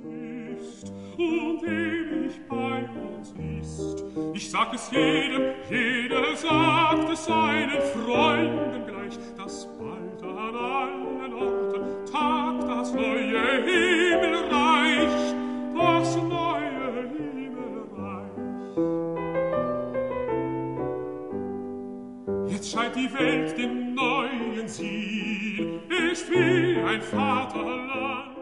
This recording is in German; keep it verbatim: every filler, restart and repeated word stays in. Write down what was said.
ist und ewig bei uns ist. Ich sag es jedem, jeder sagt es seinen Freunden gleich, dass bald an allen Orten tagt das neue Himmelreich, das neue Himmelreich. Jetzt scheint die Welt dem neuen Ziel, ist wie ein Vaterland.